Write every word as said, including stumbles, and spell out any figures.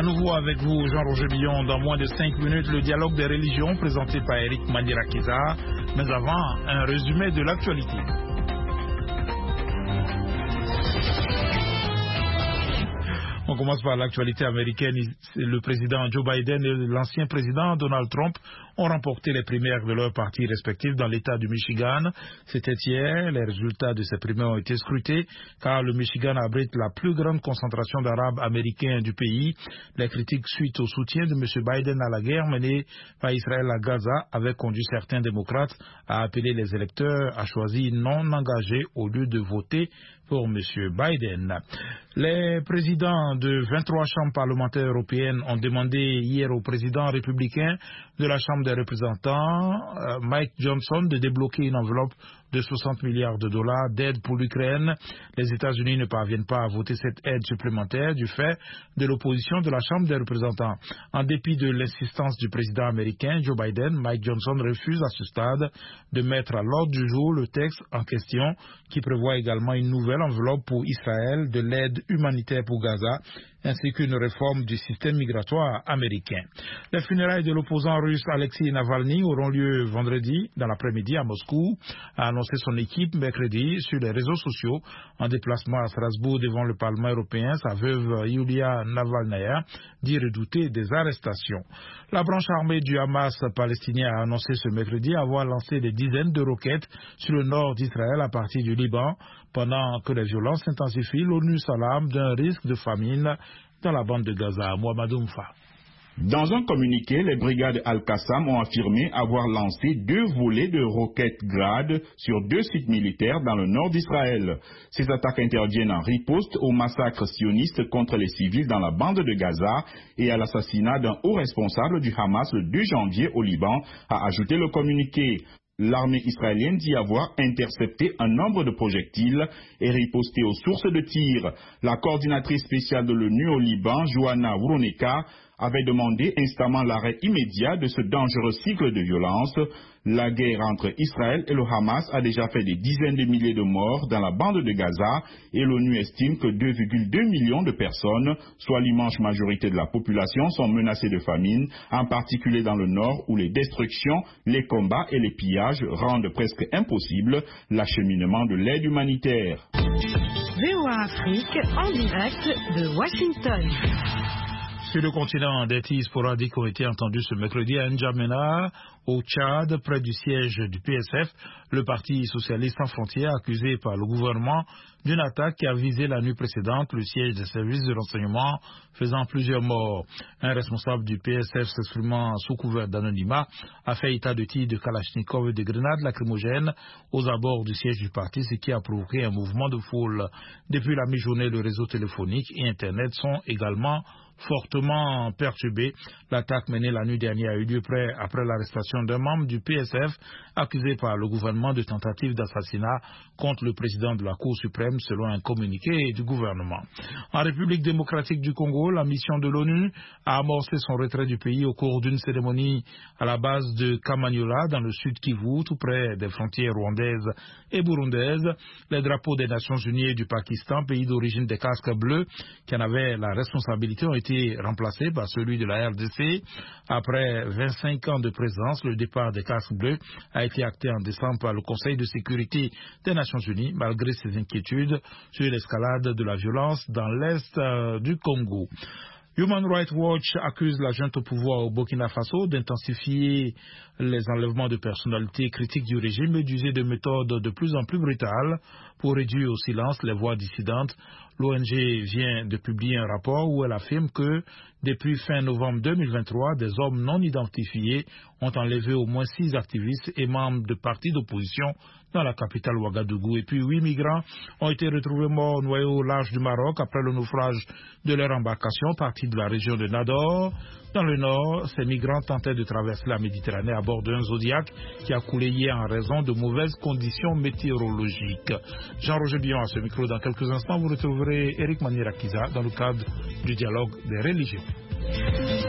À nouveau avec vous, Jean-Roger Billon, dans moins de cinq minutes, le dialogue des religions présenté par Eric Mandirakiza. Mais avant, un résumé de l'actualité. On commence par l'actualité américaine. Le président Joe Biden et l'ancien président Donald Trump ont remporté les primaires de leurs partis respectifs dans l'État du Michigan. C'était hier. Les résultats de ces primaires ont été scrutés car le Michigan abrite la plus grande concentration d'Arabes américains du pays. Les critiques suite au soutien de M. Biden à la guerre menée par Israël à Gaza avaient conduit certains démocrates à appeler les électeurs à choisir non engagés au lieu de voter pour M. Biden. Les présidents de vingt-trois chambres parlementaires européennes ont demandé hier au président républicain de la Chambre des représentants, Mike Johnson, de débloquer une enveloppe de soixante milliards de dollars d'aide pour l'Ukraine. Les États-Unis ne parviennent pas à voter cette aide supplémentaire du fait de l'opposition de la Chambre des représentants. En dépit de l'insistance du président américain Joe Biden, Mike Johnson refuse à ce stade de mettre à l'ordre du jour le texte en question qui prévoit également une nouvelle enveloppe pour Israël, de l'aide humanitaire pour Gaza, ainsi qu'une réforme du système migratoire américain. Les funérailles de l'opposant russe Alexei Navalny auront lieu vendredi dans l'après-midi à Moscou, a annoncé son équipe mercredi sur les réseaux sociaux. En déplacement à Strasbourg devant le Parlement européen, sa veuve Yulia Navalnaya dit redouter des arrestations. La branche armée du Hamas palestinien a annoncé ce mercredi avoir lancé des dizaines de roquettes sur le nord d'Israël à partir du Liban. Pendant que les violences s'intensifient, l'ONU s'alarme d'un risque de famine dans la bande de Gaza. Mohamed Oumfa. Dans un communiqué, les brigades Al-Qassam ont affirmé avoir lancé deux volées de roquettes Grad sur deux sites militaires dans le nord d'Israël. Ces attaques interviennent en riposte au massacre sioniste contre les civils dans la bande de Gaza et à l'assassinat d'un haut responsable du Hamas le deux janvier au Liban, a ajouté le communiqué. L'armée israélienne dit avoir intercepté un nombre de projectiles et riposté aux sources de tir. La coordinatrice spéciale de l'ONU au Liban, Joanna Wroneka, avait demandé instamment l'arrêt immédiat de ce dangereux cycle de violence. La guerre entre Israël et le Hamas a déjà fait des dizaines de milliers de morts dans la bande de Gaza et l'ONU estime que deux virgule deux millions de personnes, soit l'immense majorité de la population, sont menacées de famine, en particulier dans le nord où les destructions, les combats et les pillages rendent presque impossible l'acheminement de l'aide humanitaire. V O A Afrique en direct de Washington. Sur le continent, des tirs sporadiques ont été entendus ce mercredi à N'Djamena, au Tchad, près du siège du P S F, le Parti socialiste sans frontières accusé par le gouvernement d'une attaque qui a visé la nuit précédente le siège des services de renseignement, faisant plusieurs morts. Un responsable du P S F s'exprimant sous couvert d'anonymat a fait état de tirs de Kalachnikov et de grenades lacrymogènes aux abords du siège du parti, ce qui a provoqué un mouvement de foule. Depuis la mi-journée, le réseau téléphonique et Internet sont également fortement perturbés. L'attaque menée la nuit dernière a eu lieu près après l'arrestation d'un membre du P S F accusé par le gouvernement de tentative d'assassinat contre le président de la Cour suprême selon un communiqué du gouvernement. En République démocratique du Congo, la mission de l'ONU a amorcé son retrait du pays au cours d'une cérémonie à la base de Kamanyola dans le sud Kivu, tout près des frontières rwandaises et burundaises. Les drapeaux des Nations Unies et du Pakistan, pays d'origine des casques bleus, qui en avaient la responsabilité, ont été remplacés par celui de la R D C. Après vingt-cinq ans de présence, le départ des casques bleus a été acté en décembre par le Conseil de sécurité des Nations Unies, malgré ses inquiétudes sur l'escalade de la violence dans l'est euh, du Congo. Human Rights Watch accuse la junte au pouvoir au Burkina Faso d'intensifier les enlèvements de personnalités critiques du régime et d'user de méthodes de plus en plus brutales pour réduire au silence les voix dissidentes. L'O N G vient de publier un rapport où elle affirme que depuis fin novembre deux mille vingt-trois, des hommes non identifiés ont enlevé au moins six activistes et membres de partis d'opposition dans la capitale Ouagadougou. Et puis huit migrants ont été retrouvés morts noyés au large du Maroc après le naufrage de leur embarcation partie de la région de Nador. Dans le nord, ces migrants tentaient de traverser la Méditerranée à bord d'un Zodiac qui a coulé hier en raison de mauvaises conditions météorologiques. Jean-Roger Billon à ce micro. Dans quelques instants, vous retrouverez Eric Mandirakiza dans le cadre du dialogue des religions.